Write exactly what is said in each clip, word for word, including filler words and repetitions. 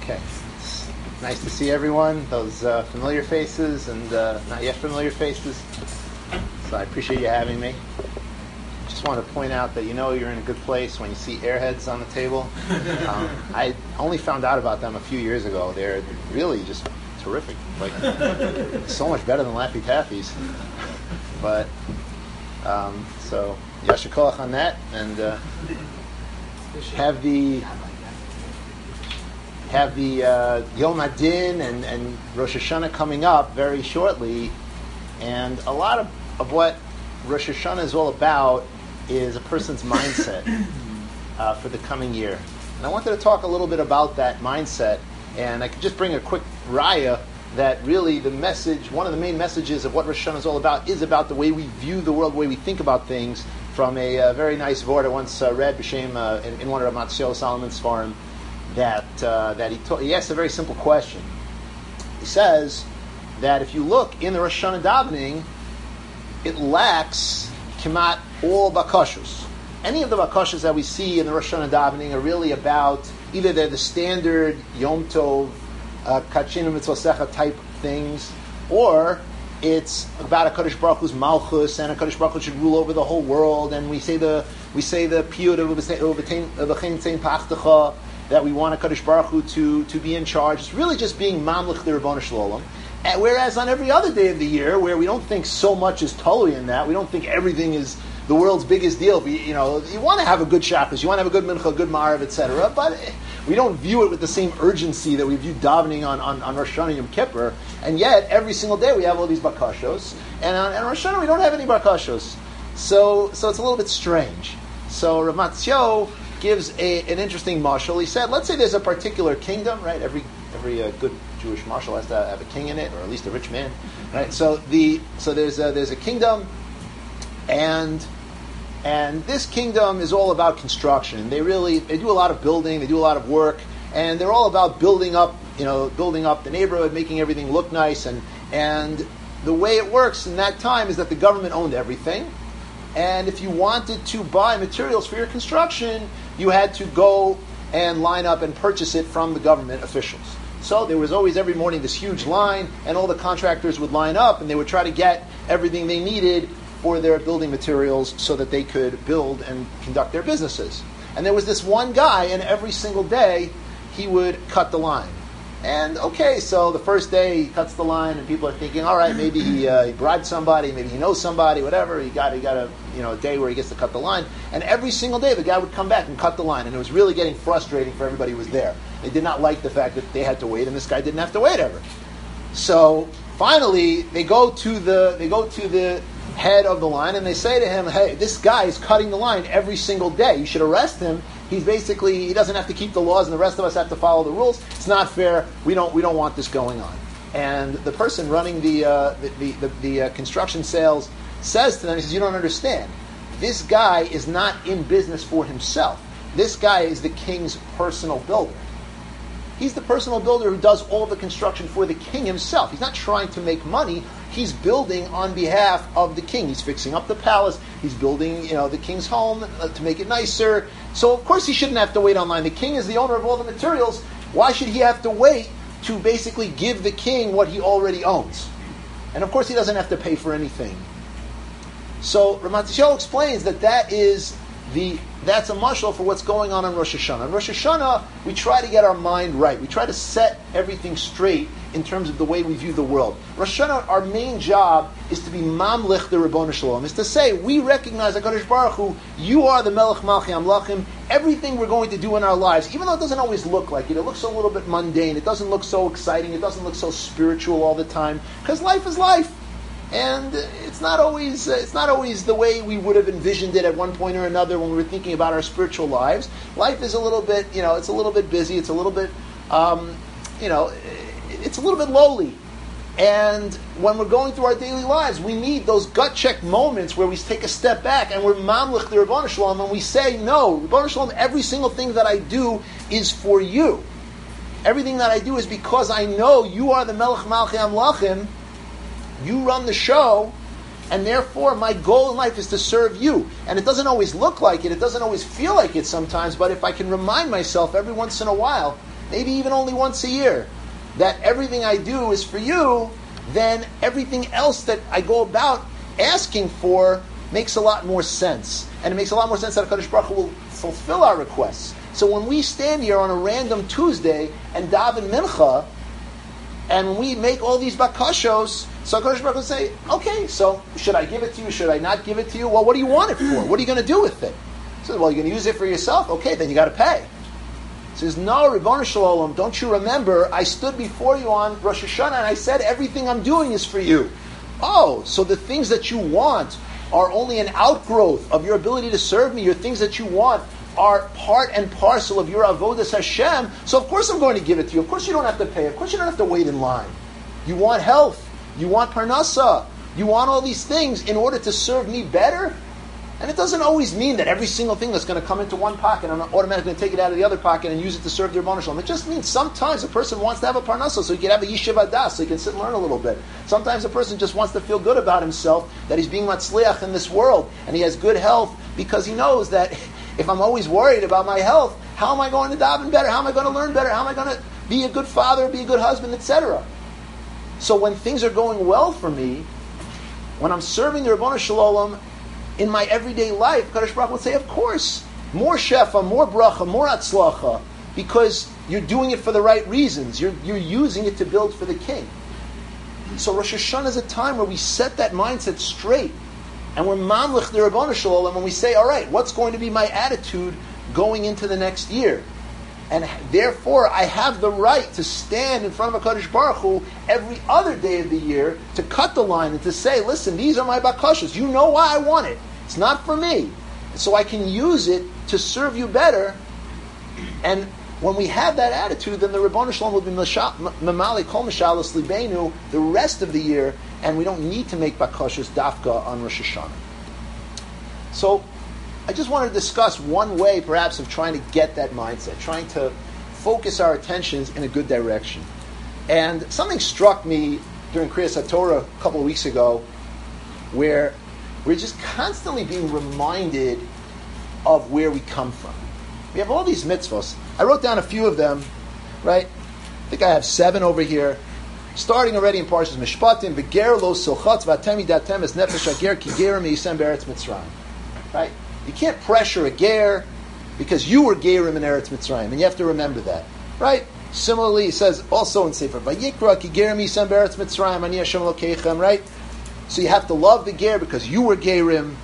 Okay. It's nice to see everyone, those uh, familiar faces and uh, not yet familiar faces. So I appreciate you having me. Just want to point out that you know you're in a good place when you see airheads on the table. Um, I only found out about them a few years ago. They're really just terrific. Like, so much better than Laffy Taffies. But, um, so, yasher koach on that, and uh, have the... have the uh, Yom Adin and, and Rosh Hashanah coming up very shortly, and a lot of, of what Rosh Hashanah is all about is a person's mindset uh, for the coming year. And I wanted to talk a little bit about that mindset, and I could just bring a quick raya that really the message, one of the main messages of what Rosh Hashanah is all about is about the way we view the world, the way we think about things, from a uh, very nice word I once uh, read B'Shem, uh, in, in one of Ramat Shel Solomon's Sfarim, that uh, that he ta- he asked a very simple question. He says that if you look in the Rosh Hashanah davening, it lacks kemat all bakashos. Any of the bakashos that we see in the Rosh Hashanah davening are really about, either they're the standard Yom Tov, Kachinu Mitzvosecha type things, or it's about a Kadosh Baruch Hu's Malchus, and a Kadosh Baruch Hu should rule over the whole world, and we say the we say the piyut of V'chein Tzein Pachtecha, that we want a Kadosh Baruch Hu to, to be in charge. It's really just being mamlich the Ribono Shel Olam. And whereas on every other day of the year, where we don't think so much is totally in that, we don't think everything is the world's biggest deal. We, you know, you want to have a good Shabbos, you want to have a good Mincha, a good Ma'ariv, et cetera. But we don't view it with the same urgency that we view davening on, on, on Rosh Hashanah Yom Kippur. And yet, every single day we have all these bakashos. And on, on Rosh Hashanah we don't have any bakashos. So, so it's a little bit strange. So Rav Matzio gives a, an interesting mashal. He said, let's say there's a particular kingdom, right? Every every uh, good Jewish mashal has to have a king in it, or at least a rich man, right? So the so there's a, there's a kingdom, and and this kingdom is all about construction. They really they do a lot of building, they do a lot of work, and they're all about building up, you know, building up the neighborhood, making everything look nice, and and the way it works in that time is that the government owned everything. And if you wanted to buy materials for your construction, you had to go and line up and purchase it from the government officials. So there was always every morning this huge line, and all the contractors would line up, and they would try to get everything they needed for their building materials so that they could build and conduct their businesses. And there was this one guy, and every single day he would cut the line. And okay, so the first day he cuts the line, and people are thinking, all right, maybe he, uh, he bribed somebody, maybe he knows somebody, whatever. He got he got a you know a day where he gets to cut the line. And every single day the guy would come back and cut the line, and it was really getting frustrating for everybody who was there. They did not like the fact that they had to wait, and this guy didn't have to wait ever. So finally, they go to the they go to the head of the line, and they say to him, hey, this guy is cutting the line every single day. You should arrest him. He's basically, he doesn't have to keep the laws, and the rest of us have to follow the rules. It's not fair. We don't we don't want this going on. And the person running the uh, the the, the, the uh, construction sales says to them, he says, you don't understand. This guy is not in business for himself. This guy is the king's personal builder. He's the personal builder who does all the construction for the king himself. He's not trying to make money. He's building on behalf of the king. He's fixing up the palace. He's building, you know, the king's home to make it nicer. So of course he shouldn't have to wait online. The king is the owner of all the materials. Why should he have to wait to basically give the king what he already owns? And of course he doesn't have to pay for anything. So Ramat Shel explains that that is the that's a mashal for what's going on in Rosh Hashanah. In Rosh Hashanah, we try to get our mind right. We try to set everything straight in terms of the way we view the world. Rosh Hashanah, our main job is to be mamlich the Ribono Shel Olam, is to say, we recognize HaKadosh Baruch Hu, you are the Melech Malchi Amlachim. Everything we're going to do in our lives, even though it doesn't always look like it, it looks a little bit mundane, it doesn't look so exciting, it doesn't look so spiritual all the time, because life is life. And it's not always uh, it's not always the way we would have envisioned it at one point or another when we were thinking about our spiritual lives. Life is a little bit, you know, it's a little bit busy. It's a little bit, um, you know, it's a little bit lowly. And when we're going through our daily lives, we need those gut check moments where we take a step back and we're mamlich the Ribono Shel Olam, and we say, no, Ribono Shel Olam, every single thing that I do is for you. Everything that I do is because I know you are the Melech Malchi Amlachim. You run the show, and therefore my goal in life is to serve you. And it doesn't always look like it, it doesn't always feel like it sometimes, but if I can remind myself every once in a while maybe even only once a year, that everything I do is for you, then everything else that I go about asking for makes a lot more sense. And it makes a lot more sense that HaKadosh Baruch Hu will fulfill our requests. So when we stand here on a random Tuesday and daven mincha, and when we make all these bakashos, so HaKadosh Baruch Hu will say, okay, so should I give it to you, should I not give it to you? Well, what do you want it for? What are you going to do with it? He says, well, you're going to use it for yourself? Okay, then you got to pay. He says, no, Ribono Shel Olam, don't you remember, I stood before you on Rosh Hashanah and I said everything I'm doing is for you. Oh, so the things that you want are only an outgrowth of your ability to serve me. Your things that you want are part and parcel of your avodas Hashem. So of course I'm going to give it to you. Of course you don't have to pay. Of course you don't have to wait in line. You want health. You want parnasa. You want all these things in order to serve me better. And it doesn't always mean that every single thing that's going to come into one pocket, I'm automatically going to take it out of the other pocket and use it to serve the Ribono Shel Olam. It just means sometimes a person wants to have a parnasa so he can have a yeshiva das, so he can sit and learn a little bit. Sometimes a person just wants to feel good about himself, that he's being matzliach in this world, and he has good health, because he knows that if I'm always worried about my health, how am I going to daven better? How am I going to learn better? How am I going to be a good father, be a good husband, et cetera? So when things are going well for me, when I'm serving the Ribono Shel Olam, in my everyday life, Kadosh Baruch Hu would say, of course, more shefa, more bracha, more atzlacha, because you're doing it for the right reasons. You're, you're using it to build for the King. So Rosh Hashanah is a time where we set that mindset straight, and we're mamlich the Ribono Shel Olam, and we say, all right, what's going to be my attitude going into the next year? And therefore, I have the right to stand in front of HaKadosh Baruch Hu every other day of the year to cut the line and to say, listen, these are my bakashas. You know why I want it. It's not for me. So I can use it to serve you better. And when we have that attitude, then the Ribono Shel Olam will be mamali kol mishalos libeinu the rest of the year, and we don't need to make bakashas dafka on Rosh Hashanah. So I just want to discuss one way, perhaps, of trying to get that mindset, trying to focus our attentions in a good direction. And something struck me during Kriyas HaTorah a couple of weeks ago, where we're just constantly being reminded of where we come from. We have all these mitzvos. I wrote down a few of them, right? I think I have seven over here. Starting already in Parshas Mishpatim, V'ger lo silchatz v'atem yidatem es nefesh hager ki ger me'yisem be'eretz Mitzrayim. Right? You can't pressure a ger because you were gerim in Eretz Mitzrayim, and you have to remember that, right? Similarly, it says also in Sefer Vayikra, ki gerim yisem be'eretz Mitzrayim, ani Hashem Elokeichem, right? So you have to love the ger because you were gerim,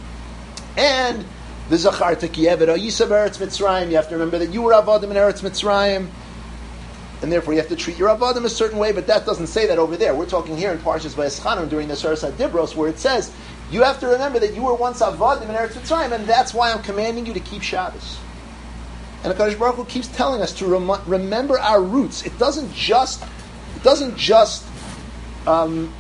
and the zacharta ki eved yisem be'eretz Mitzrayim. You have to remember that you were avadim in Eretz Mitzrayim, and therefore you have to treat your avadim a certain way. But that doesn't say that over there. We're talking here in Parshas Vayeschanan during the Seres HaDibros, where it says, you have to remember that you were once avadim in Eretz Mitzrayim, and that's why I'm commanding you to keep Shabbos. And HaKadosh Baruch Hu keeps telling us to rem- remember our roots. It doesn't just, it doesn't just, um,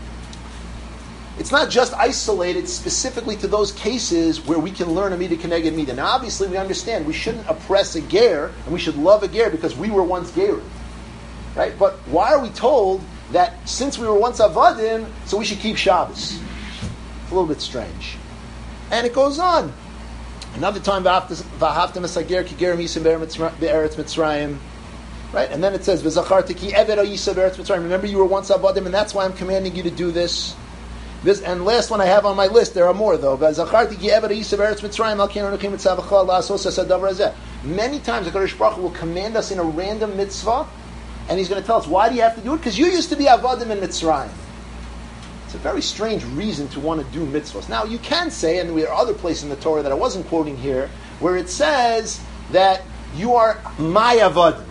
it's not just isolated specifically to those cases where we can learn Amida Keneged Mida. Now, obviously, we understand we shouldn't oppress a ger, and we should love a ger because we were once gerim, right? But why are we told that since we were once avadim, so we should keep Shabbos? A little bit strange. And it goes on. Another time, V'ahavtem es hager ki gerim yisem be'eretz Mitzrayim. Right? And then it says, V'zacharta ki eved yisem be'eretz Mitzrayim. Remember, you were once avadim, and that's why I'm commanding you to do this. This and last one I have on my list, there are more though. V'zacharta ki eved yisem be'eretz Mitzrayim, al keinu nukim mitzavacha la'asos es hadavar hazeh. Many times the HaKadosh Baruch Hu will command us in a random mitzvah, and He's going to tell us, why do you have to do it? Because you used to be avadim in Mitzrayim. It's a very strange reason to want to do mitzvahs. Now, you can say, and there are other places in the Torah that I wasn't quoting here, where it says that you are my avodim,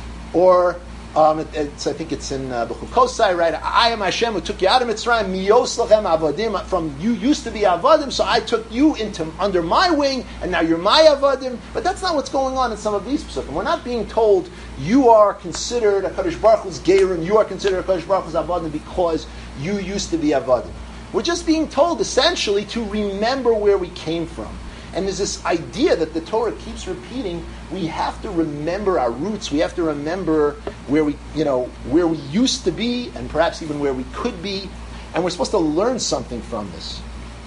or um, it, it's, I think it's in uh, B'chukosai, right? I am Hashem who took you out of Mitzrayim, miyos lachem avodim. From you used to be avodim, so I took you into under my wing, and now you're my avodim. But that's not what's going on in some of these psukim. We're not being told you are considered a Kadosh Baruch Hu's gerim, you are considered a Kadosh Baruch Hu's avodim because you used to be avadim. We're just being told essentially to remember where we came from. And there's this idea that the Torah keeps repeating, we have to remember our roots, we have to remember where we, you know, where we used to be, and perhaps even where we could be, and we're supposed to learn something from this.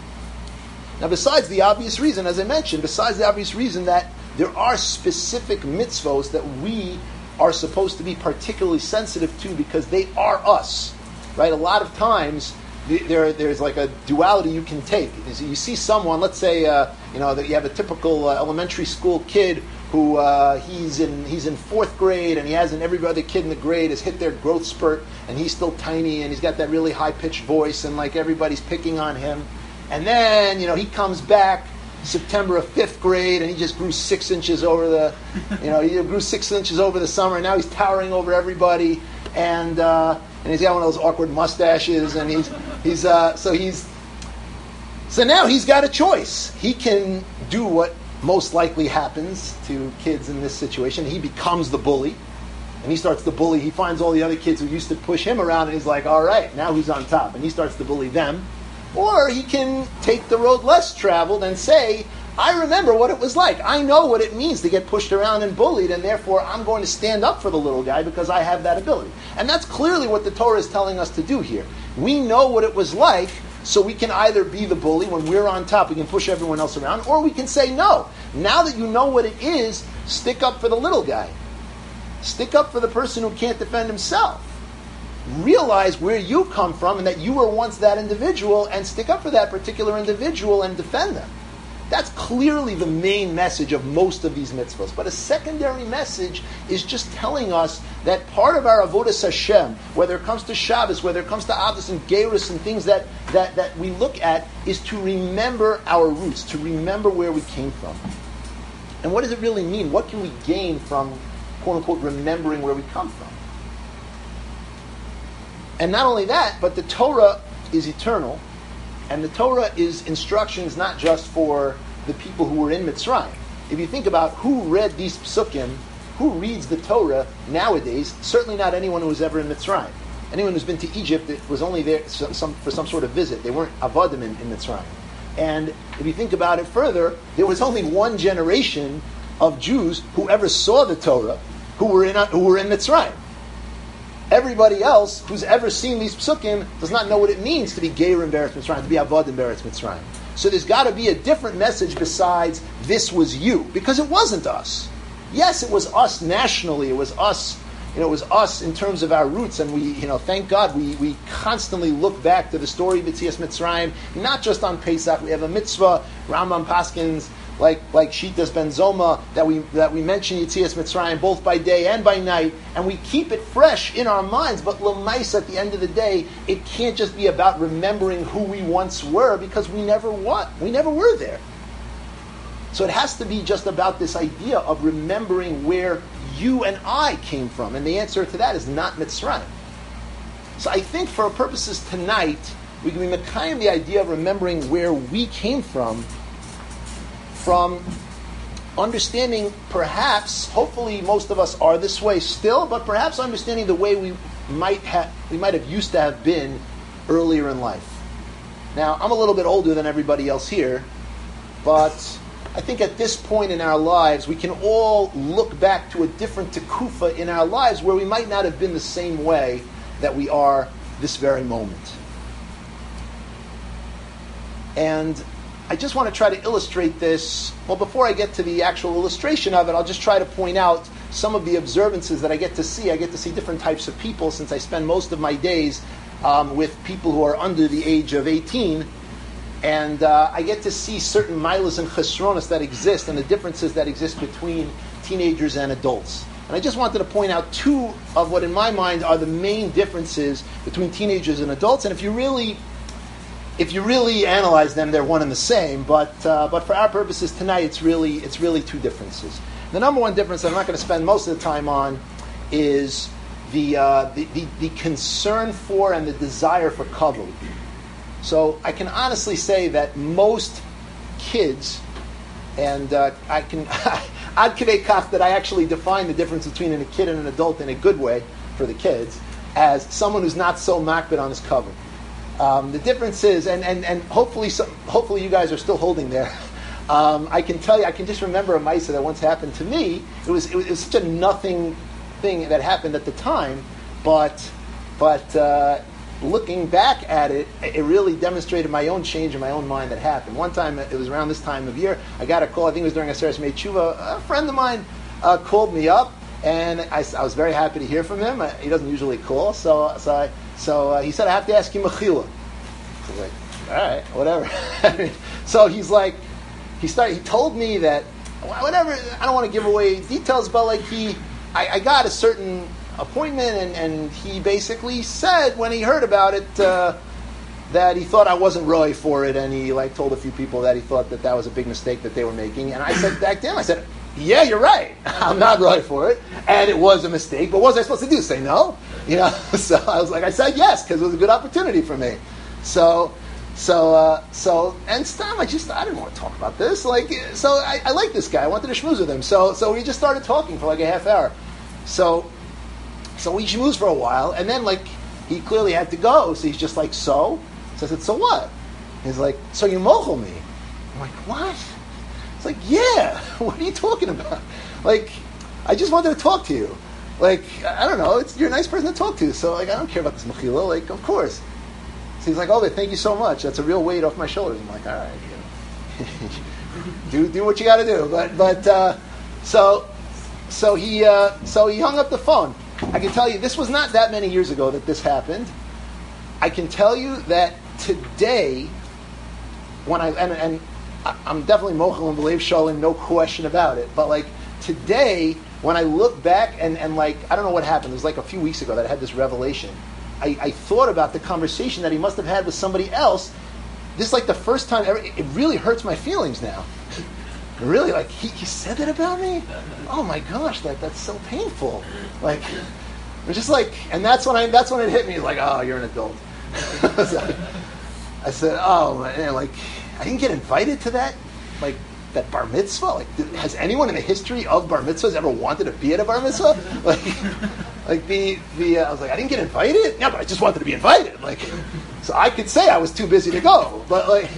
Now, besides the obvious reason, as I mentioned, besides the obvious reason that there are specific mitzvos that we are supposed to be particularly sensitive to because they are us, right? A lot of times there there's like a duality you can take. You see someone, let's say, uh, you know, that you have a typical uh, elementary school kid who uh, he's in he's in fourth grade and he hasn't every other kid in the grade has hit their growth spurt and he's still tiny and he's got that really high pitched voice and like everybody's picking on him, and then you know he comes back September of fifth grade, and he just grew six inches over the, you know, he grew six inches over the summer, and now he's towering over everybody, and uh, and he's got one of those awkward mustaches, and he's he's uh, so he's so now he's got a choice. He can do what most likely happens to kids in this situation. He becomes the bully, and he starts to bully. He finds all the other kids who used to push him around, and he's like, all right, now who's on top? And he starts to bully them. Or he can take the road less traveled and say, I remember what it was like. I know what it means to get pushed around and bullied, and therefore I'm going to stand up for the little guy because I have that ability. And that's clearly what the Torah is telling us to do here. We know what it was like, so we can either be the bully when we're on top, we can push everyone else around, or we can say, no, now that you know what it is, stick up for the little guy. Stick up for the person who can't defend himself. Realize where you come from and that you were once that individual, and stick up for that particular individual and defend them. That's clearly the main message of most of these mitzvahs. But a secondary message is just telling us that part of our avodas Hashem, whether it comes to Shabbos, whether it comes to Avos and Gerus and things that, that, that we look at, is to remember our roots, to remember where we came from. And what does it really mean? What can we gain from, quote unquote, remembering where we come from? And not only that, but the Torah is eternal, and the Torah is instructions not just for the people who were in Mitzrayim. If you think about who read these psukim, who reads the Torah nowadays, certainly not anyone who was ever in Mitzrayim. Anyone who's been to Egypt, it was only there some, some, for some sort of visit. They weren't avadim in, in Mitzrayim. And if you think about it further, there was only one generation of Jews who ever saw the Torah who were in, who were in Mitzrayim. Everybody else who's ever seen these psukim does not know what it means to be Geir in Beretz Mitzrayim, to be Avad in Beretz Mitzrayim. So there's got to be a different message besides this was you, because it wasn't us. Yes, it was us nationally. It was us, you know, it was us in terms of our roots, and we, you know, thank God we, we constantly look back to the story of Yetzias Mitzrayim, not just on Pesach. We have a mitzvah, Rambam Paskins, like like Shitas Ben Zoma, that we that we mention Yetzias Mitzrayim both by day and by night, and we keep it fresh in our minds. But l'maisa, at the end of the day, it can't just be about remembering who we once were, because we never what we never were there. So it has to be just about this idea of remembering where you and I came from, and the answer to that is not Mitzrayim. So I think for our purposes tonight, we can be mekayim the idea of remembering where we came from. From understanding, perhaps, hopefully most of us are this way still, but perhaps understanding the way we might have we might have used to have been earlier in life. Now, I'm a little bit older than everybody else here, but I think at this point in our lives, we can all look back to a different tekufa in our lives where we might not have been the same way that we are this very moment. And I just want to try to illustrate this. Well, before I get to the actual illustration of it, I'll just try to point out some of the observances that I get to see. I get to see different types of people, since I spend most of my days um, with people who are under the age of eighteen. And uh, I get to see certain milas and chesronos that exist, and the differences that exist between teenagers and adults. And I just wanted to point out two of what in my mind are the main differences between teenagers and adults. And if you really If you really analyze them, they're one and the same. But uh, but for our purposes tonight, it's really it's really two differences. The number one difference that I'm not going to spend most of the time on is the uh, the, the the concern for and the desire for kavod. So I can honestly say that most kids, and uh, I can ad kavei kach that I actually define the difference between a kid and an adult in a good way for the kids as someone who's not so makbid on his kavod. Um, the difference is, and, and, and hopefully some, hopefully you guys are still holding there. Um, I can tell you, I can just remember a maisa that once happened to me. It was, it was it was such a nothing thing that happened at the time, but but uh, looking back at it, it really demonstrated my own change in my own mind that happened. One time, it was around this time of year, I got a call. I think it was during a Aseres Mei Tshuva. A friend of mine uh, called me up, And I, I was very happy to hear from him. I, he doesn't usually call, so so I, so uh, he said I have to ask you mechila. I was like, all right, whatever. So he's like, he started. He told me that whatever. I don't want to give away details, but like he, I, I got a certain appointment, and, and he basically said when he heard about it uh, that he thought I wasn't really for it, and he like told a few people that he thought that that was a big mistake that they were making. And I said back to him, I said, yeah, you're right. I'm not right for it, and it was a mistake. But what was I supposed to do? Say no? You know? So I was like, I said yes because it was a good opportunity for me. So, so, uh, so, and Stam, I just I didn't want to talk about this. Like, so I, I like this guy. I wanted to schmooze with him. So, so we just started talking for like a half hour. So, so we schmoozed for a while, and then like he clearly had to go. So he's just like, so. So I said, so what? He's like, so you mochel me? I'm like, what? It's like, yeah, what are you talking about? Like, I just wanted to talk to you. Like, I don't know, it's, you're a nice person to talk to, so like, I don't care about this mechila, like, of course. So he's like, oh, thank you so much, that's a real weight off my shoulders. I'm like, all right, you know. do do what you got to do. But, but uh, so, so, he, uh, so he hung up the phone. I can tell you, this was not that many years ago that this happened. I can tell you that today, when I, and, and I'm definitely mochel and believe shalom, no question about it. But like today, when I look back and, and like, I don't know what happened. It was like a few weeks ago that I had this revelation. I, I thought about the conversation that he must have had with somebody else. This is like the first time ever. It really hurts my feelings now. Really, like he, he said that about me? Oh my gosh, that that's so painful. Like, it's just like, and that's when I that's when it hit me. Like, oh, you're an adult. So I said, oh man, like. I didn't get invited to that, like that bar mitzvah. Like, did, has anyone in the history of bar mitzvahs ever wanted to be at a bar mitzvah? Like, like the the uh, I was like, I didn't get invited. Yeah, but I just wanted to be invited. Like, so I could say I was too busy to go, but like,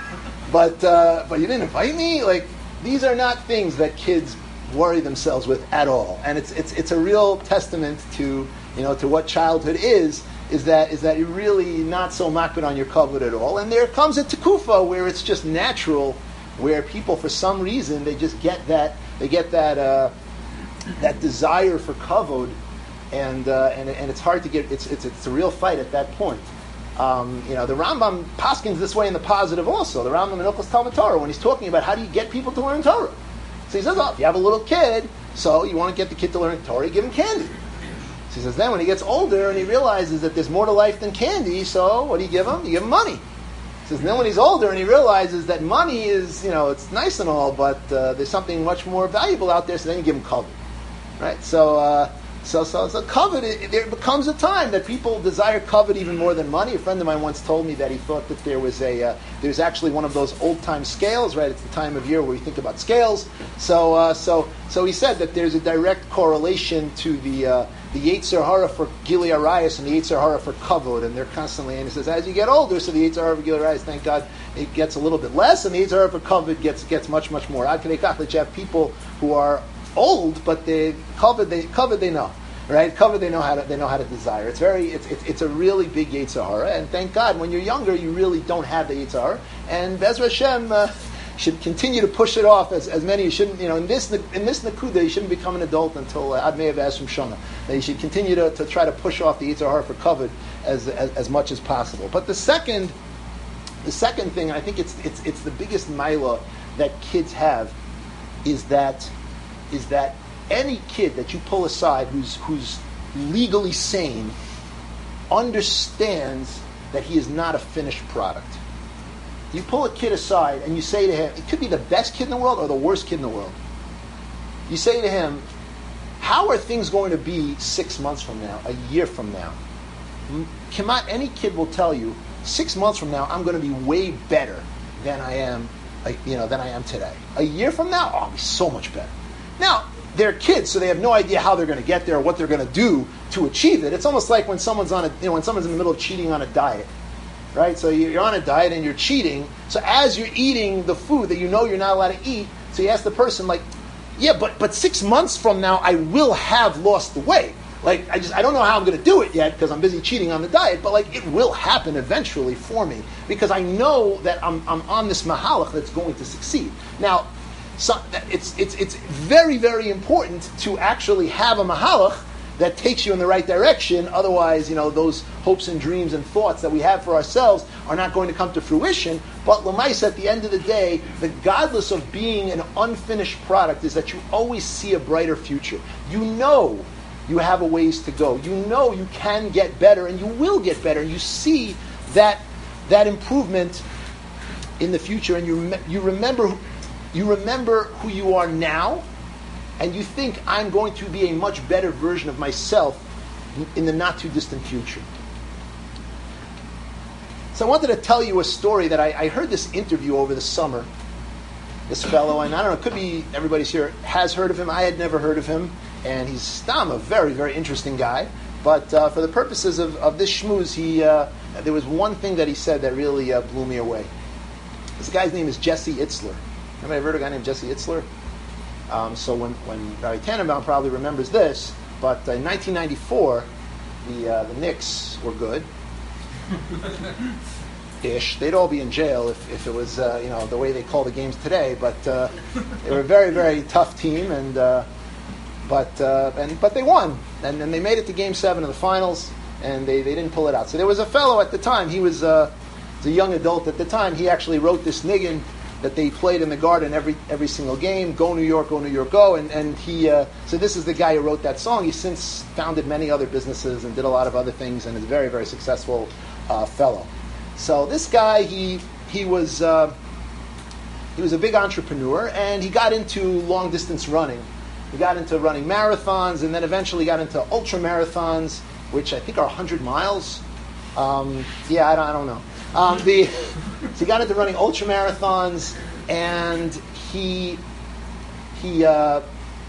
but uh, but you didn't invite me. Like, these are not things that kids worry themselves with at all, and it's it's it's a real testament to you know to what childhood is. Is that is that you're really not so makbid on your kavod at all, and there comes a tekufa where it's just natural, where people for some reason they just get that they get that uh, that desire for kavod, and uh, and and it's hard to get it's it's it's a real fight at that point. Um, you know, the Rambam paskins this way in the positive also. The Rambam in Hilchos Talmud Torah, when he's talking about how do you get people to learn Torah, so he says, oh, if you have a little kid, so you want to get the kid to learn Torah, give him candy. He says, then when he gets older and he realizes that there's more to life than candy, so what do you give him? You give him money. He says, and then when he's older and he realizes that money is, you know, it's nice and all, but uh, there's something much more valuable out there, so then you give him kavod. Right? So, uh, so, so, so kavod, it, there becomes a time that people desire kavod even more than money. A friend of mine once told me that he thought that there was a, uh, there's actually one of those old-time scales, right? It's the time of year where we think about scales. So, uh, so, so he said that there's a direct correlation to the, uh, the Yetzer Hara for Gilui Arayos and the Yetzer Hara for Kavod, and they're constantly, and he says, as you get older, so the Yetzer Hara for Gilui Arayos, thank God, it gets a little bit less, and the Yetzer Hara for Kavod gets gets much, much more. Ad Kedei Kach that you have people who are old, but they Kavod they Kavod they know, right? Kavod they know how to they know how to desire. It's very it's it's, it's a really big Yetzer Hara, and thank God, when you're younger, you really don't have the Yetzer Hara, and Be'ezras Hashem. Uh, should continue to push it off as, as many. You shouldn't, you know, in this in this nakuda, you shouldn't become an adult until uh, Ad Me'av Ashim Shana. You should continue to, to try to push off the Yetzer Hara for kavod as, as as much as possible. But the second, the second thing, I think it's it's it's the biggest maila that kids have, is that is that any kid that you pull aside who's who's legally sane understands that he is not a finished product. You pull a kid aside and you say to him, it could be the best kid in the world or the worst kid in the world. You say to him, how are things going to be six months from now, a year from now? Kamat, any kid will tell you, six months from now, I'm going to be way better than I am, you know, than I am today. A year from now, oh, I'll be so much better. Now, they're kids, so they have no idea how they're going to get there or what they're going to do to achieve it. It's almost like when someone's on a, you know, when someone's in the middle of cheating on a diet. Right? So you're on a diet and you're cheating. So as you're eating the food that you know you're not allowed to eat, so you ask the person, like, yeah, but but six months from now, I will have lost the weight. Like, I just, I don't know how I'm going to do it yet because I'm busy cheating on the diet, but like, it will happen eventually for me because I know that I'm I'm on this mahalach that's going to succeed. Now, So it's it's it's very, very important to actually have a mahalach that takes you in the right direction. Otherwise, you know, those hopes and dreams and thoughts that we have for ourselves are not going to come to fruition. But l'maisa, at the end of the day, the godless of being an unfinished product is that you always see a brighter future. You know you have a ways to go. You know you can get better, and you will get better. You see that that improvement in the future, and you you remember you remember who you are now. And you think, I'm going to be a much better version of myself in the not-too-distant future. So I wanted to tell you a story that I, I heard this interview over the summer. This fellow, and I don't know, it could be everybody's here has heard of him. I had never heard of him. And he's Stam, a very, very interesting guy. But uh, for the purposes of, of this schmooze, he, uh, there was one thing that he said that really uh, blew me away. This guy's name is Jesse Itzler. Anybody ever heard of a guy named Jesse Itzler? Um, so when, when Barry Tannenbaum probably remembers this, but uh, in nineteen ninety-four, the uh, the Knicks were good. Ish. They'd all be in jail if, if it was uh, you know the way they call the games today. But uh, they were a very, very tough team, and uh, but uh, and but they won, and, and they made it to Game Seven of the finals, and they, they didn't pull it out. So there was a fellow at the time. He was, uh, was a young adult at the time. He actually wrote this niggin that they played in the Garden every every single game. Go New York, go New York, go. And and he uh, so this is the guy who wrote that song. He's since founded many other businesses and did a lot of other things, and is a very, very successful uh, fellow. So this guy, he he was uh, he was a big entrepreneur, and he got into long distance running. He got into running marathons, and then eventually got into ultra marathons, which I think are one hundred miles. Um, yeah, I don't, I don't know. Um, the, so he got into running ultra marathons, and he he uh,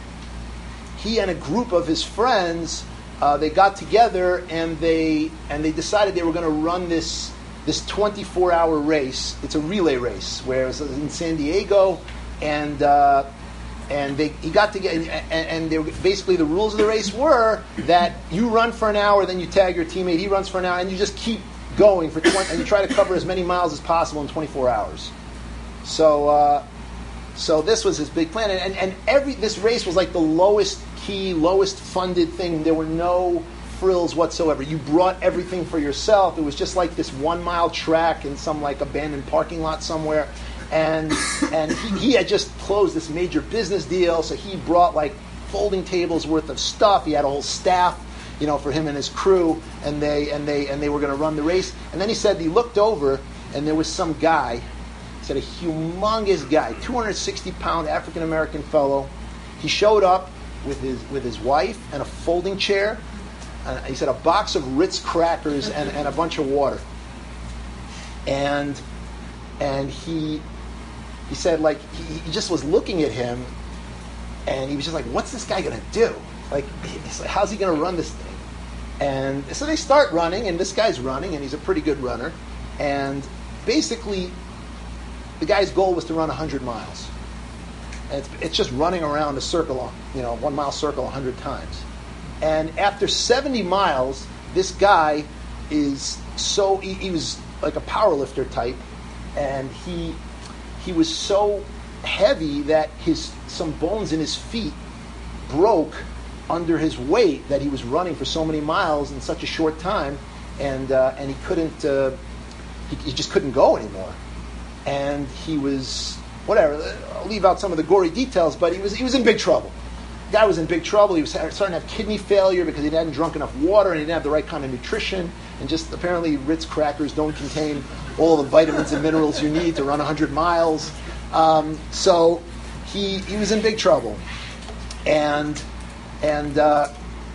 he and a group of his friends uh, they got together and they and they decided they were going to run this this twenty-four hour race. It's a relay race where it was in San Diego, and uh, and they he got together and, and they were, basically the rules of the race were that you run for an hour, then you tag your teammate, he runs for an hour, and you just keep going for twenty, and you try to cover as many miles as possible in twenty-four hours. So, uh, so this was his big plan, and, and and every this race was like the lowest key, lowest funded thing. There were no frills whatsoever. You brought everything for yourself. It was just like this one mile track in some like abandoned parking lot somewhere, and and he, he had just closed this major business deal, so he brought like folding tables worth of stuff. He had a whole staff, you know, for him and his crew, and they and they and they were going to run the race. And then he said he looked over, and there was some guy. He said a humongous guy, two hundred sixty pound African American fellow. He showed up with his with his wife and a folding chair. And he said a box of Ritz crackers and, and a bunch of water. And and he he said like he, he just was looking at him, and he was just like, what's this guy going to do? Like, he's like, how's he going to run this thing? And so they start running, and this guy's running, and he's a pretty good runner. And basically, the guy's goal was to run one hundred miles. And it's, it's just running around a circle, you know, one mile circle one hundred times. And after seventy miles, this guy is so, he, he was like a powerlifter type, and he he was so heavy that his some bones in his feet broke under his weight that he was running for so many miles in such a short time, and uh, and he couldn't, uh, he, he just couldn't go anymore, and he was whatever. I'll leave out some of the gory details, but he was he was in big trouble. The guy was in big trouble. He was starting to have kidney failure because he hadn't drunk enough water and he didn't have the right kind of nutrition, and just apparently Ritz crackers don't contain all the vitamins and minerals you need to run one hundred miles. Um, so he he was in big trouble, and. And uh,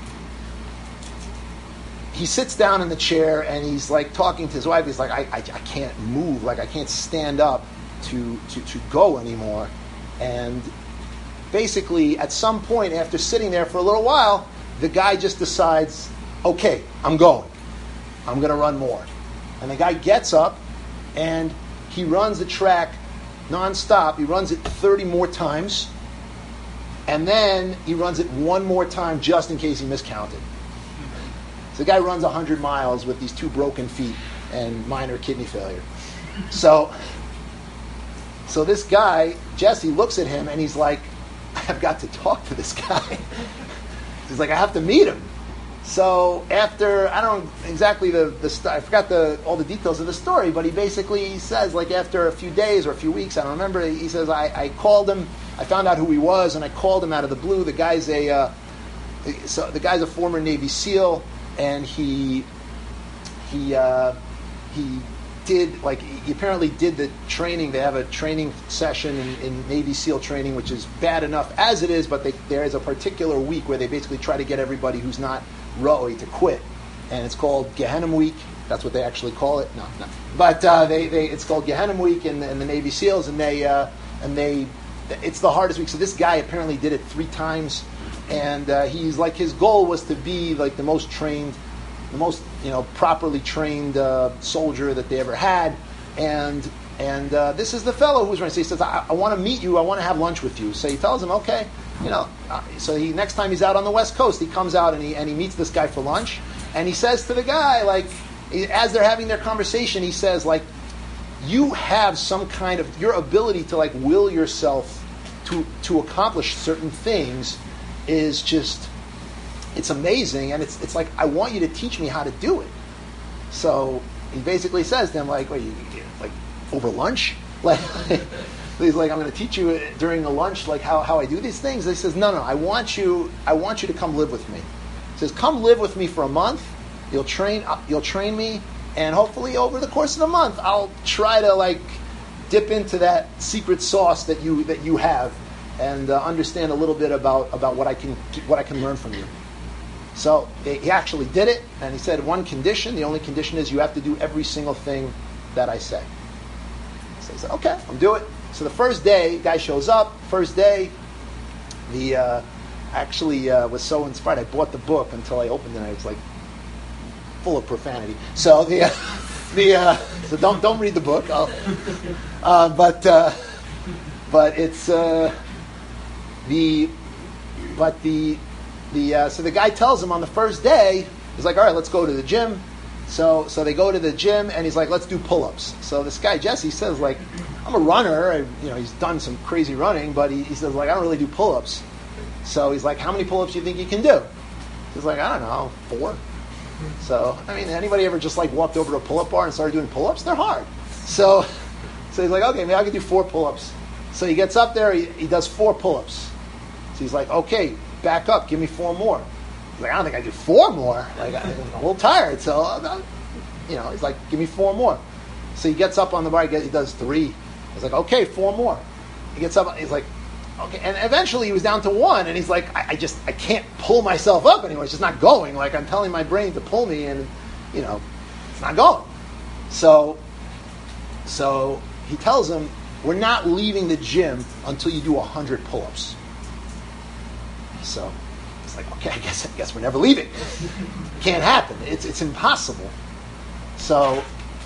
he sits down in the chair, and he's like talking to his wife. He's like, I, I, I can't move, like I can't stand up to, to, to go anymore. And basically, at some point, after sitting there for a little while, the guy just decides, okay, I'm going. I'm going to run more. And the guy gets up, and he runs the track nonstop. He runs it thirty more times. And then he runs it one more time just in case he miscounted. So the guy runs one hundred miles with these two broken feet and minor kidney failure. So So this guy, Jesse, looks at him and he's like, I've got to talk to this guy. He's like, I have to meet him. So after, I don't know exactly the, the I forgot the all the details of the story, but he basically says, like after a few days or a few weeks, I don't remember, he says, I, I called him, I found out who he was, and I called him out of the blue. The guy's a, uh, so the guy's a former Navy SEAL, and he, he, uh, he did, like, he apparently did the training. They have a training session in, in Navy SEAL training, which is bad enough as it is, but they, there is a particular week where they basically try to get everybody who's not Ro'i to quit, and it's called Gehenna Week. That's what they actually call it. No, no. But uh, they, they, it's called Gehenna Week in, in the Navy SEALs, and they, uh, and they, it's the hardest week. So this guy apparently did it three times, and uh, he's like, his goal was to be like the most trained, the most you know properly trained uh, soldier that they ever had, and and uh, this is the fellow who's running. So he says, I, I want to meet you. I want to have lunch with you. So he tells him, okay. You know, uh, so he next time he's out on the West Coast, he comes out and he and he meets this guy for lunch, and he says to the guy, like, as they're having their conversation, he says, like, you have some kind of, your ability to like will yourself to to accomplish certain things is just, it's amazing, and it's it's like, I want you to teach me how to do it. So he basically says to him, like, well, you, like over lunch, like. He's like, I'm going to teach you during a lunch, like how, how I do these things. He says, no, no, I want you, I want you to come live with me. He says, come live with me for a month. You'll train, you'll train me, and hopefully over the course of a month, I'll try to like dip into that secret sauce that you that you have, and uh, understand a little bit about, about what I can what I can learn from you. So he actually did it, and he said, one condition. The only condition is you have to do every single thing that I say. So he said, okay, I'll do it. So the first day, guy shows up. First day, the uh, actually uh, was so inspired. I bought the book until I opened it. And it was like full of profanity. So the uh, the uh, so don't don't read the book. I'll, uh, but uh, but it's uh, the but the the uh, so the guy tells him on the first day, he's like, all right, let's go to the gym. So so they go to the gym, and he's like, let's do pull-ups. So this guy, Jesse, says, like, I'm a runner. I, you know, he's done some crazy running, but he, he says, like, I don't really do pull-ups. So he's like, how many pull-ups do you think you can do? He's like, I don't know, four. So, I mean, anybody ever just, like, walked over to a pull-up bar and started doing pull-ups? They're hard. So so he's like, okay, maybe I can do four pull-ups. So he gets up there, he, he does four pull-ups. So he's like, okay, back up, give me four more. He's like, I don't think I do four more. Like, I'm a little tired, so, I'm, you know, he's like, give me four more. So he gets up on the bar, he, gets, he does three. He's like, okay, four more. He gets up, he's like, okay. And eventually he was down to one, and he's like, I, I just, I can't pull myself up anymore. It's just not going. Like, I'm telling my brain to pull me, and, you know, it's not going. So, so he tells him, we're not leaving the gym until you do one hundred pull-ups. So it's like, okay, I guess, I guess we're never leaving. Can't happen. It's it's impossible. So,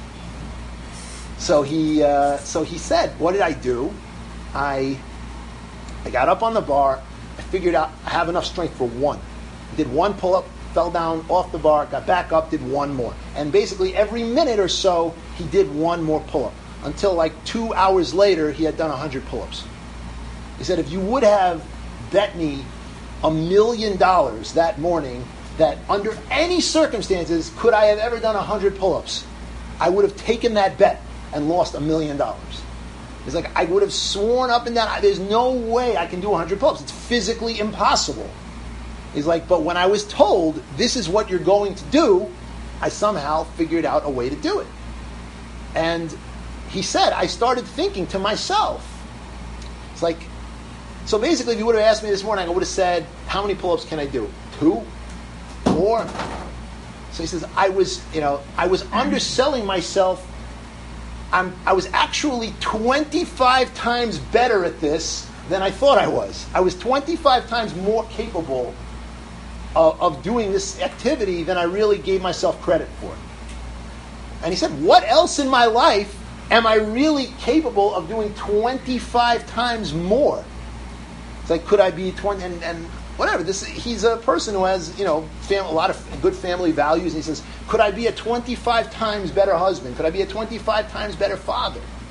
so he uh, so he said, what did I do? I I got up on the bar. I figured out I have enough strength for one. Did one pull-up, fell down off the bar, got back up, did one more. And basically every minute or so, he did one more pull-up. Until like two hours later, he had done one hundred pull-ups. He said, if you would have bet me a million dollars that morning that under any circumstances could I have ever done one hundred pull-ups, I would have taken that bet and lost a million dollars. He's like, I would have sworn up and down, there's no way I can do one hundred pull-ups. It's physically impossible. He's like, but when I was told this is what you're going to do, I somehow figured out a way to do it. And he said, I started thinking to myself, it's like, so basically if you would have asked me this morning, I would have said, how many pull-ups can I do? Two? Four? So he says, I was, you know, I was underselling myself. I'm, I was actually twenty-five times better at this than I thought I was. I was twenty-five times more capable of, of doing this activity than I really gave myself credit for. And he said, what else in my life am I really capable of doing twenty-five times more? It's like, could I be twenty, and, and whatever. This, he's a person who has, you know, fam, a lot of good family values. And he says, could I be a twenty-five times better husband? Could I be a twenty-five times better father?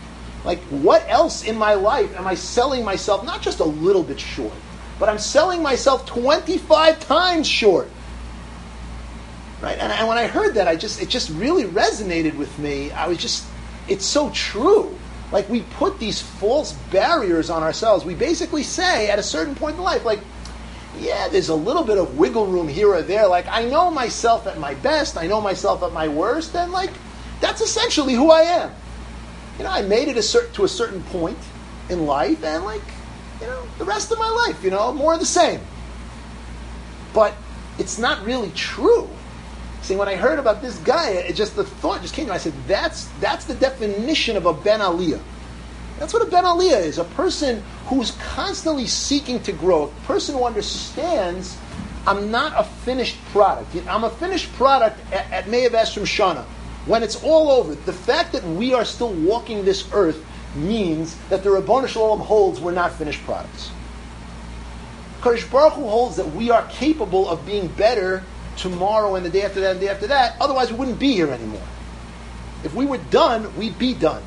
Like, what else in my life am I selling myself not just a little bit short, but I'm selling myself twenty-five times short? Right? And, and when I heard that, I just it just really resonated with me. I was just, it's so true. Like, we put these false barriers on ourselves. We basically say at a certain point in life, like, yeah, there's a little bit of wiggle room here or there. Like, I know myself at my best, I know myself at my worst, and like, that's essentially who I am. You know, I made it a cer- to a certain point in life, and like, you know, the rest of my life, you know, more of the same. But it's not really true. See, when I heard about this guy, it just the thought just came to me. I said, that's that's the definition of a Ben Aliyah. That's what a Ben Aliyah is, a person who's constantly seeking to grow, a person who understands, I'm not a finished product. I'm a finished product at, at Me'av Esrim Shana. When it's all over, the fact that we are still walking this earth means that the Ribono Shel Olam holds we're not finished products. Kadosh Baruch Hu holds that we are capable of being better tomorrow and the day after that and the day after that. Otherwise, we wouldn't be here anymore. If we were done, we'd be done.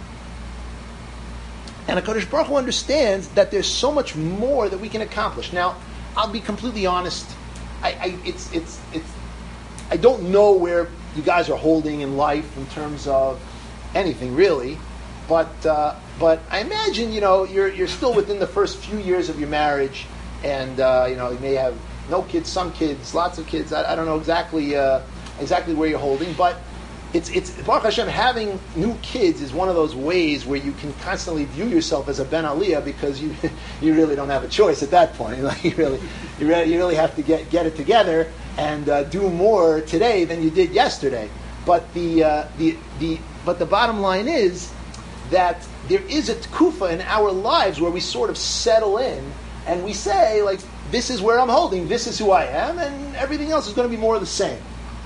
And HaKadosh Baruch Hu understands that there's so much more that we can accomplish. Now, I'll be completely honest. I, I it's it's it's I don't know where you guys are holding in life in terms of anything really, but uh, but I imagine you know you're you're still within the first few years of your marriage, and uh, you know you may have no kids, some kids, lots of kids. I, I don't know exactly uh, exactly where you're holding, but it's it's Baruch Hashem, having new kids is one of those ways where you can constantly view yourself as a Ben Aliyah because you you really don't have a choice at that point. Like you really you really you really have to get get it together and uh, do more today than you did yesterday. But the uh, the the but the bottom line is that there is a tkufa in our lives where we sort of settle in and we say like, this is where I'm holding, this is who I am, and everything else is going to be more of the same.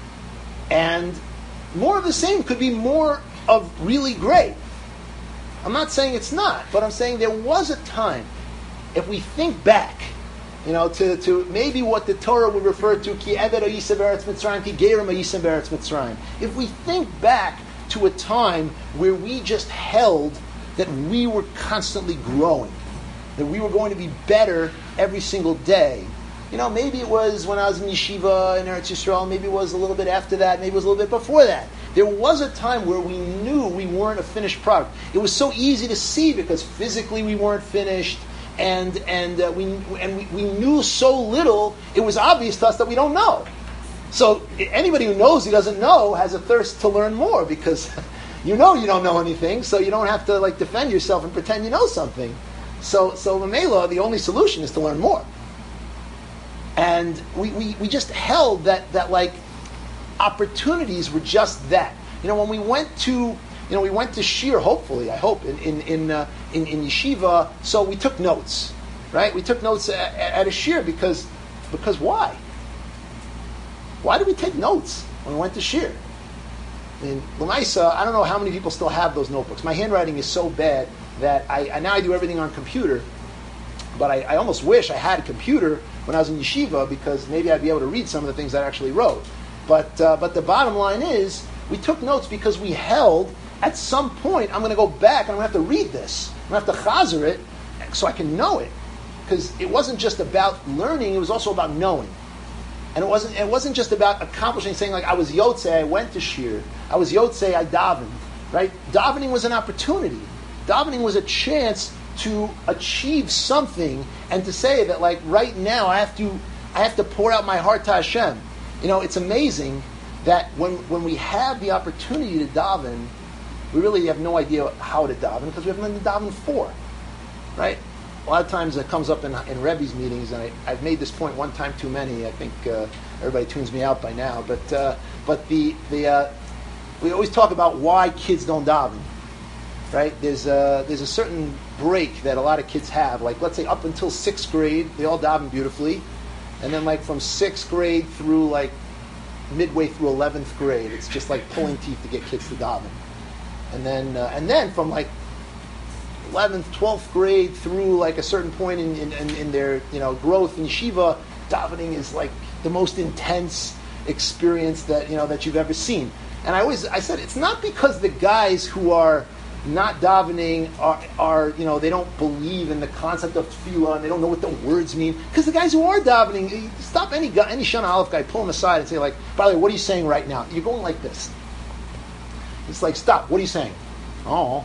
And more of the same could be more of really great. I'm not saying it's not, but I'm saying there was a time, if we think back, you know, to, to maybe what the Torah would refer to, Ki Eved Hayisa Be'eretz Mitzrayim, Ki Gerim Hayisa Be'eretz Mitzrayim. If we think back to a time where we just held that we were constantly growing, that we were going to be better every single day. You know, maybe it was when I was in yeshiva in Eretz Yisrael, maybe it was a little bit after that, maybe it was a little bit before that. There was a time where we knew we weren't a finished product. It was so easy to see because physically we weren't finished, and and uh, we and we, we knew so little, it was obvious to us that we don't know. So anybody who knows he doesn't know has a thirst to learn more because you know you don't know anything, so you don't have to like defend yourself and pretend you know something. So so Mamela, the only solution is to learn more. And we, we, we just held that, that like opportunities were just that. You know, when we went to you know we went to Shir, hopefully, I hope, in in in, uh, in in yeshiva. So we took notes, right? We took notes at, at a Shir because because why? Why did we take notes when we went to Shir? I mean, Lamaisa, I don't know how many people still have those notebooks. My handwriting is so bad that I, I now I do everything on computer. But I, I almost wish I had a computer when I was in yeshiva because maybe I'd be able to read some of the things I actually wrote. But uh, but the bottom line is, we took notes because we held, at some point, I'm going to go back and I'm going to have to read this. I'm going to have to chazer it so I can know it. Because it wasn't just about learning, it was also about knowing. And it wasn't it wasn't just about accomplishing, saying like, I was Yotze, I went to Shir. I was Yotze, I davened. Right? Davening was an opportunity. Davening was a chance to achieve something and to say that like right now I have to I have to pour out my heart to Hashem. You know, it's amazing that when when we have the opportunity to daven, we really have no idea how to daven because we haven't been to daven for. Right? A lot of times it comes up in, in Rebbe's meetings, and I, I've made this point one time too many. I think uh, everybody tunes me out by now. But uh, but the the uh, we always talk about why kids don't daven. Right? There's a, there's a certain break that a lot of kids have. Like, let's say up until sixth grade, they all daven beautifully. And then, like, from sixth grade through, like, midway through eleventh grade, it's just like pulling teeth to get kids to daven. And then, uh, and then from, like, eleventh, twelfth grade through, like, a certain point in, in, in their, you know, growth in yeshiva, davening is, like, the most intense experience that, you know, that you've ever seen. And I always, I said, it's not because the guys who are not davening are, are, you know, they don't believe in the concept of tefillah and they don't know what the words mean. Because the guys who are davening, stop any guy, any Shana Aleph guy, pull him aside and say, like, by the way, what are you saying right now? You're going like this. It's like, stop, what are you saying? Oh,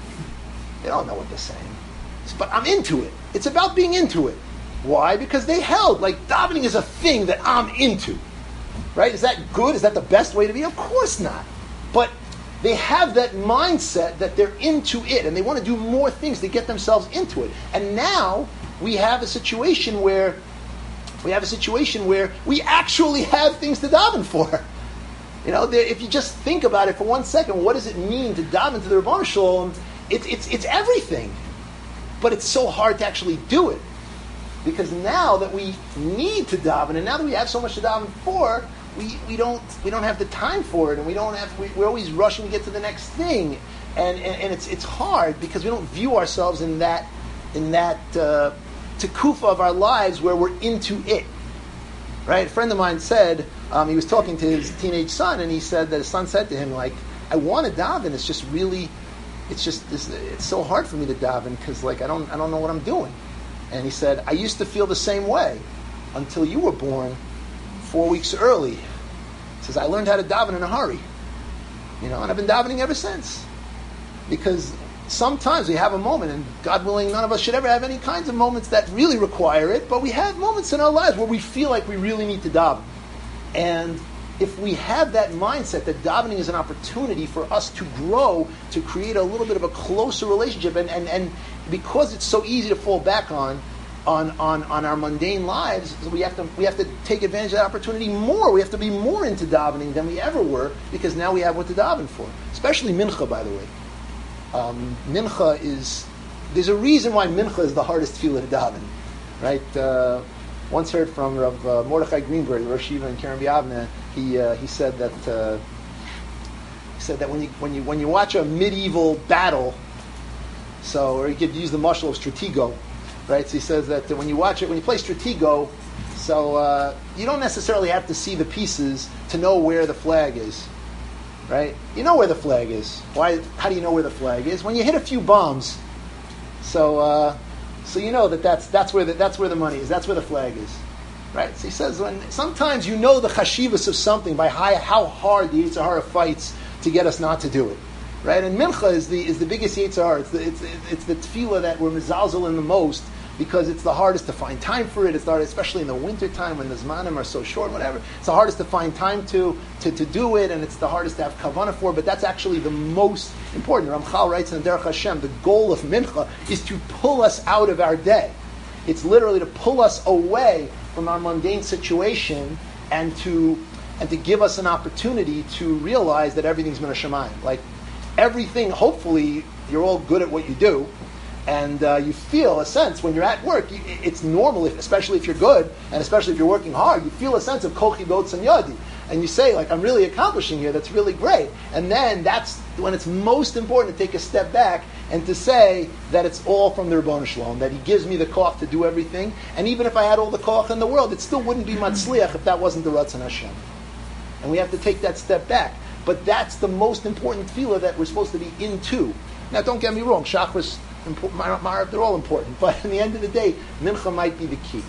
they don't know what they're saying. But I'm into it. It's about being into it. Why? Because they held, like, davening is a thing that I'm into. Right? Is that good? Is that the best way to be? Of course not. But they have that mindset that they're into it, and they want to do more things to get themselves into it. And now we have a situation where we have a situation where we actually have things to daven for. You know, if you just think about it for one second, what does it mean to daven to the Ribono Shel Olam? It's it's it's everything, but it's so hard to actually do it because now that we need to daven, and now that we have so much to daven for, we, we don't we don't have the time for it, and we don't have we, we're always rushing to get to the next thing, and, and and it's it's hard because we don't view ourselves in that in that uh, tekufa of our lives where we're into it. Right? A friend of mine said um, he was talking to his teenage son, and he said that his son said to him, like, "I want to daven. It's just really, it's just it's, it's so hard for me to daven because like I don't I don't know what I'm doing." And he said, "I used to feel the same way until you were born four weeks early." He says, "I learned how to daven in a hurry, you know, and I've been davening ever since." Because sometimes we have a moment, and God willing, none of us should ever have any kinds of moments that really require it, but we have moments in our lives where we feel like we really need to daven. And if we have that mindset that davening is an opportunity for us to grow, to create a little bit of a closer relationship, and, and, and because it's so easy to fall back on, on, on, on our mundane lives, we have to we have to take advantage of that opportunity more. We have to be more into davening than we ever were, because now we have what to daven for. Especially mincha, by the way. Um, mincha is, there's a reason why mincha is the hardest tefillah to daven, right? Uh, once heard from Rav uh, Mordechai Greenberg, the Rosh Yeshiva in Keren B'Yavneh. He uh, he said that uh, he said that when you when you when you watch a medieval battle, so or you could use the mashal of Stratego, right? So he says that when you watch it, when you play Stratego, so uh, you don't necessarily have to see the pieces to know where the flag is. Right? You know where the flag is. Why? How do you know where the flag is? When you hit a few bombs. So, uh, so you know that that's that's where the, that's where the money is. That's where the flag is. Right? So he says, when sometimes you know the chashivas of something by how, how hard the Yetzer Hara fights to get us not to do it. Right? And mincha is the is the biggest Yetzer Hara. It's the it's, it's the tefillah that we're mezalzel in the most, because it's the hardest to find time for it. It's the hardest, especially in the winter time when the zmanim are so short, whatever. It's the hardest to find time to, to, to do it, and it's the hardest to have kavanah for. But that's actually the most important. Ramchal writes in Derech Hashem, the goal of mincha is to pull us out of our day. It's literally to pull us away from our mundane situation and to and to give us an opportunity to realize that everything's min hashamayim. Like everything, hopefully, you're all good at what you do. And uh, you feel a sense when you're at work. You, it's normal, if, especially if you're good, and especially if you're working hard. You feel a sense of kochi botz and yadi, and you say, like, "I'm really accomplishing here. That's really great." And then that's when it's most important to take a step back and to say that it's all from the Ribono Shel Olam, that He gives me the koch to do everything. And even if I had all the koch in the world, it still wouldn't be matzliach if that wasn't the Ratzon Hashem. And we have to take that step back. But that's the most important tefillah that we're supposed to be into. Now, don't get me wrong, Shachris, they're all important, but in the end of the day, mincha might be the key.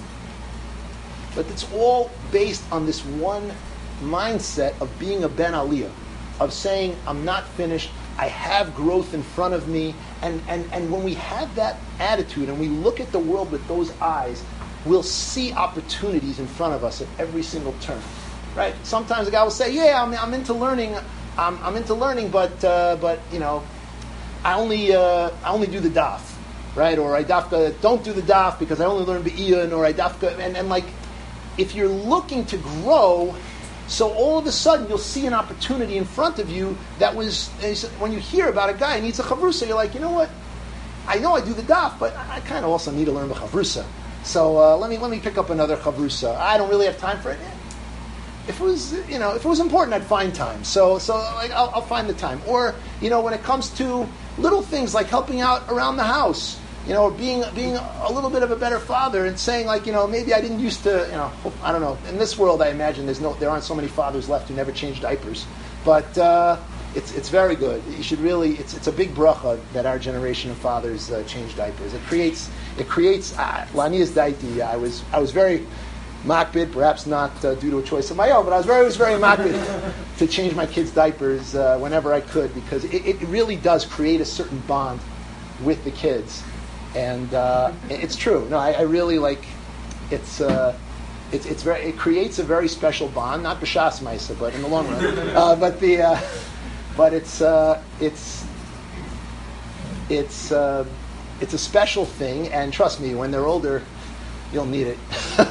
But it's all based on this one mindset of being a ben aliyah, of saying, I'm not finished, I have growth in front of me, and, and, and when we have that attitude and we look at the world with those eyes, we'll see opportunities in front of us at every single turn. Right? Sometimes a guy will say, yeah, I'm, I'm into learning, I'm, I'm into learning, but, uh, but you know, I only uh, I only do the daf, right? Or I dafka don't do the daf because I only learn be'iyun, or I dafka, and, and like, if you're looking to grow, so all of a sudden you'll see an opportunity in front of you that was, when you hear about a guy who needs a chavrusa, you're like, you know what? I know I do the daf, but I kind of also need to learn the chavrusa. So uh, let me let me pick up another chavrusa. I don't really have time for it. If it was, you know, if it was important, I'd find time. So, so like, I'll, I'll find the time. Or, you know, when it comes to little things like helping out around the house, you know, or being being a little bit of a better father, and saying, like, you know, maybe I didn't used to, you know, I don't know. In this world, I imagine there's no, there aren't so many fathers left who never change diapers. But, uh, it's it's very good. You should really. It's it's a big bracha that our generation of fathers uh, change diapers. It creates it creates lanias daiti. I was I was very makbid, perhaps not uh, due to a choice of my own, but I was very, was very makbid to change my kids' diapers uh, whenever I could, because it, it really does create a certain bond with the kids, and uh, it's true. No, I, I really like. It's uh, it's it's very. It creates a very special bond, not b'shas ma'isa, but in the long run. Uh, but the uh, but it's uh, it's it's uh, it's a special thing, and trust me, when they're older, you'll need it.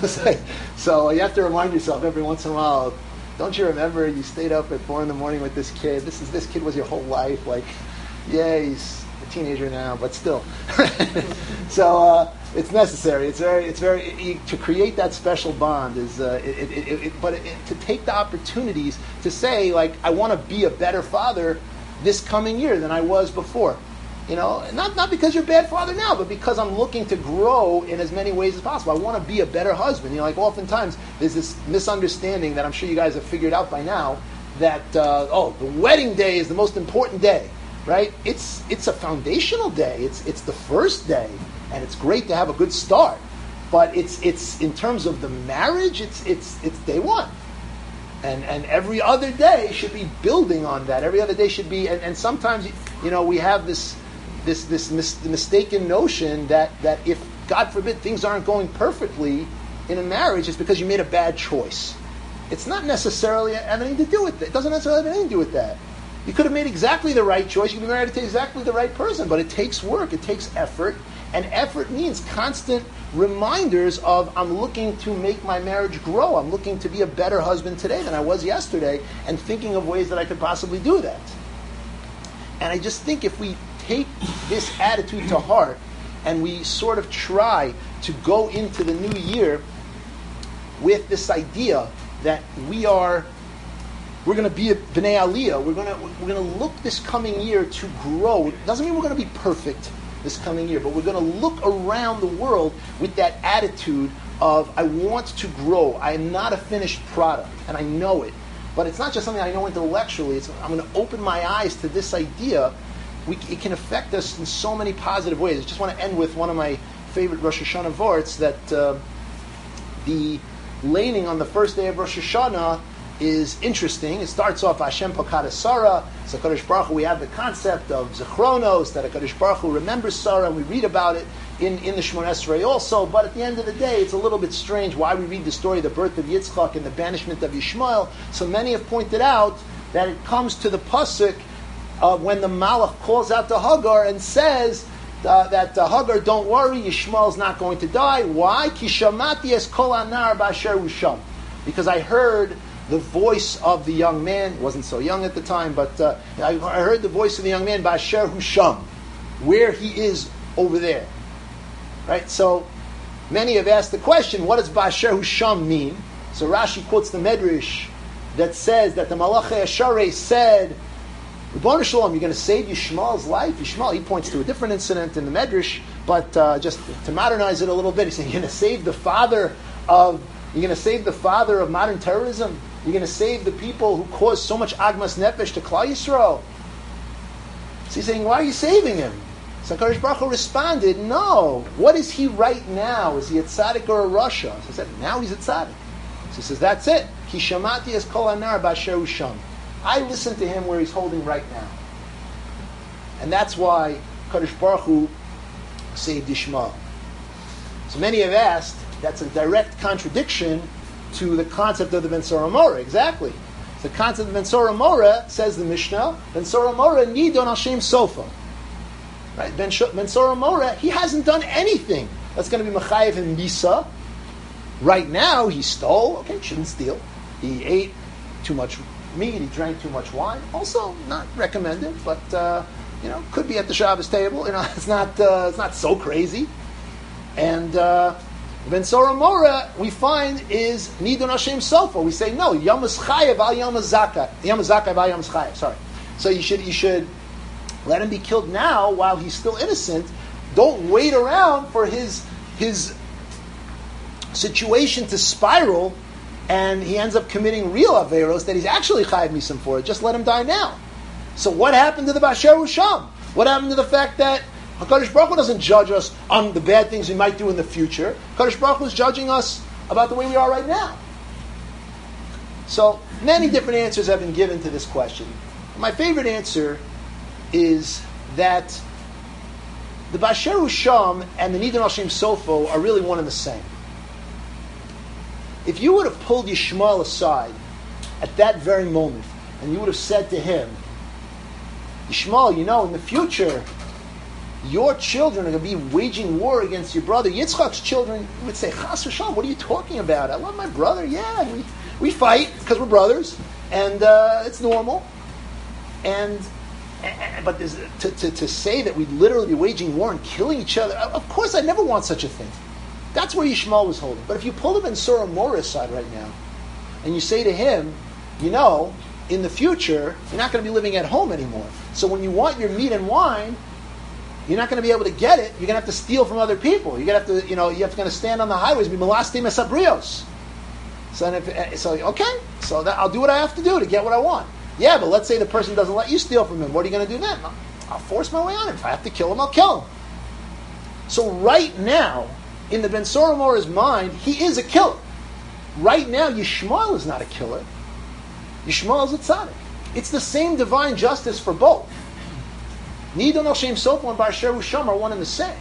So you have to remind yourself every once in a while, don't you remember you stayed up at four in the morning with this kid? This is this kid was your whole life. Like, yeah, he's a teenager now, but still. So uh, it's necessary. It's very, it's very you, to create that special bond is. Uh, it, it, it, it, but it, to take the opportunities to say, like, I want to be a better father this coming year than I was before. You know, not not because you're a bad father now, but because I'm looking to grow in as many ways as possible. I want to be a better husband. You know, like oftentimes there's this misunderstanding that I'm sure you guys have figured out by now that uh, oh, the wedding day is the most important day, right? It's it's a foundational day. It's it's the first day, and it's great to have a good start. But it's it's in terms of the marriage, it's it's it's day one. And and every other day should be building on that. Every other day should be, and, and sometimes, you know, we have this this this mis- mistaken notion that, that if, God forbid, things aren't going perfectly in a marriage, it's because you made a bad choice. It's not necessarily have anything to do with it. It doesn't necessarily have anything to do with that. You could have made exactly the right choice. You could be married to exactly the right person, but it takes work. It takes effort. And effort means constant reminders of, I'm looking to make my marriage grow. I'm looking to be a better husband today than I was yesterday, and thinking of ways that I could possibly do that. And I just think if we take this attitude to heart and we sort of try to go into the new year with this idea that we are, we're going to be a B'nai Aliyah, we're going to we're going to look this coming year to grow. It doesn't mean we're going to be perfect this coming year, but we're going to look around the world with that attitude of, I want to grow. I am not a finished product, and I know it. But it's not just something I know intellectually. It's, I'm going to open my eyes to this idea. We, it can affect us in so many positive ways. I just want to end with one of my favorite Rosh Hashanah vorts, that uh, the laning on the first day of Rosh Hashanah is interesting. It starts off Hashem Pakad Sarah. So HaKadosh Baruch Hu, we have the concept of Zechronos, that HaKadosh Baruch Hu remembers Sarah, and we read about it in, in the Shemona Esrei also. But at the end of the day, it's a little bit strange why we read the story of the birth of Yitzchak and the banishment of Yishmael. So many have pointed out that it comes to the pasuk uh, when the Malach calls out to Hagar and says uh, that uh, Hagar, don't worry, Yishmael's not going to die. Why? Ki shamati es kol anar b'asher usham. Because I heard the voice of the young man. He wasn't so young at the time, but uh, I, I heard the voice of the young man, Ba'asher Husham, where he is over there. Right? So many have asked the question, what does Ba'asher Husham mean? So Rashi quotes the Medrash that says that the Malachi Asharei said, Rebbeinu Shalom, you're going to save Yishmael's life? Yishmael, he points to a different incident in the Medrash, but uh, just to modernize it a little bit, he said, you're going to save the father of You're going to save the father of modern terrorism? You're going to save the people who caused so much agmas nefesh to Klal Yisrael? So he's saying, why are you saving him? So HaKadosh Baruch Hu responded, no. What is he right now? Is he a tzaddik or a rasha? So he said, now he's a tzaddik. So he says, that's it. Ki shamati es kol anar b'asher usham. I listen to him where he's holding right now. And that's why HaKadosh Baruch Hu saved Yishmael. So many have asked, that's a direct contradiction to the concept of the Ben Sora Mora. Exactly. The concept of Ben Sora Mora, says the Mishnah, Ben Sora Mora nidon al shem sofa. Right? Ben, ben Sora Mora, he hasn't done anything that's going to be mechayev in Misa. Right now, he stole. Okay, shouldn't steal. He ate too much meat. He drank too much wine. Also, not recommended, but uh, you know, could be at the Shabbos table. You know, it's not uh, it's not so crazy. And uh, Ben Sora Mora, we find, is Nidon Hashem Sofa. We say, no, Yamas Chayev al Yamas Zaka. Yamas Zaka al Yamas Chayev, sorry. So you should, you should let him be killed now while he's still innocent. Don't wait around for his, his situation to spiral and he ends up committing real Averos that he's actually Chayev Misam for. Just let him die now. So what happened to the Basher Usham? What happened to the fact that HaKadosh Baruch Hu doesn't judge us on the bad things we might do in the future? HaKadosh Baruch Hu is judging us about the way we are right now. So many different answers have been given to this question. My favorite answer is that the Basher Usham and the Nidon Hashem Sofo are really one and the same. If you would have pulled Yishmael aside at that very moment, and you would have said to him, Yishmael, you know, in the future, your children are going to be waging war against your brother. Yitzchak's children would say, Chas v'shalom, what are you talking about? I love my brother. Yeah, we, we fight because we're brothers, and uh, it's normal. And, and but to, to, to say that we'd literally be waging war and killing each other, of course I never want such a thing. That's where Yishmael was holding. But if you pull the Ben Sora Morah aside right now, and you say to him, you know, in the future, you're not going to be living at home anymore. So when you want your meat and wine, you're not going to be able to get it. You're going to have to steal from other people. You're going to have to, you know, you're going to stand on the highways, be melastim esabrios. So, if, so okay, so that, I'll do what I have to do to get what I want. Yeah, but let's say the person doesn't let you steal from him. What are you going to do then? I'll, I'll force my way on him. If I have to kill him, I'll kill him. So right now, in the Ben Sora Morah's mind, he is a killer. Right now, Yishmael is not a killer. Yishmael is a tzaddik. It's the same divine justice for both. Nidon Hashem Sofo and Basher Usham are one and the same.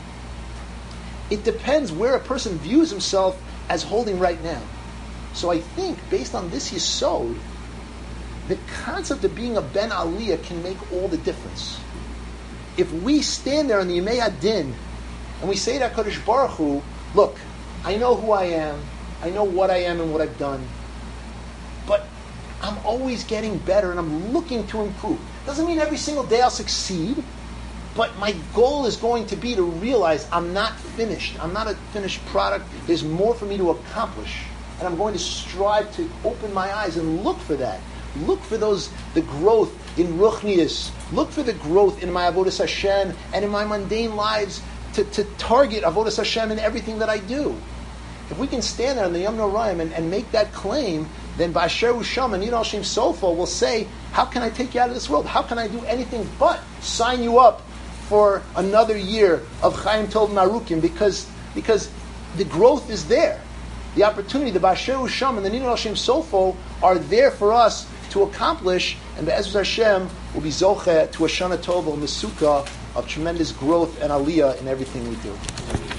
It depends where a person views himself as holding right now. So I think, based on this yesod, the concept of being a Ben Aliyah can make all the difference. If we stand there in the Yemei Adin and we say to HaKadosh Baruch Hu, look, I know who I am, I know what I am and what I've done, but I'm always getting better and I'm looking to improve. Doesn't mean every single day I'll succeed, but my goal is going to be to realize I'm not finished. I'm not a finished product. There's more for me to accomplish. And I'm going to strive to open my eyes and look for that. Look for those, the growth in Ruchnius. Look for the growth in my Avodas Hashem and in my mundane lives to, to target Avodas Hashem in everything that I do. If we can stand there in the Yom Noraim and, and make that claim, then Basher Usham and Nidon Hashem Sofo will say, how can I take you out of this world? How can I do anything but sign you up for another year of Chaim Tov Marukim? Because, because the growth is there. The opportunity, the Basher Usham and the Nidon Hashem Sofo are there for us to accomplish, and Be'ezus Hashem will be Zocheh to a Shana Tova and the Sukkah of tremendous growth and aliyah in everything we do.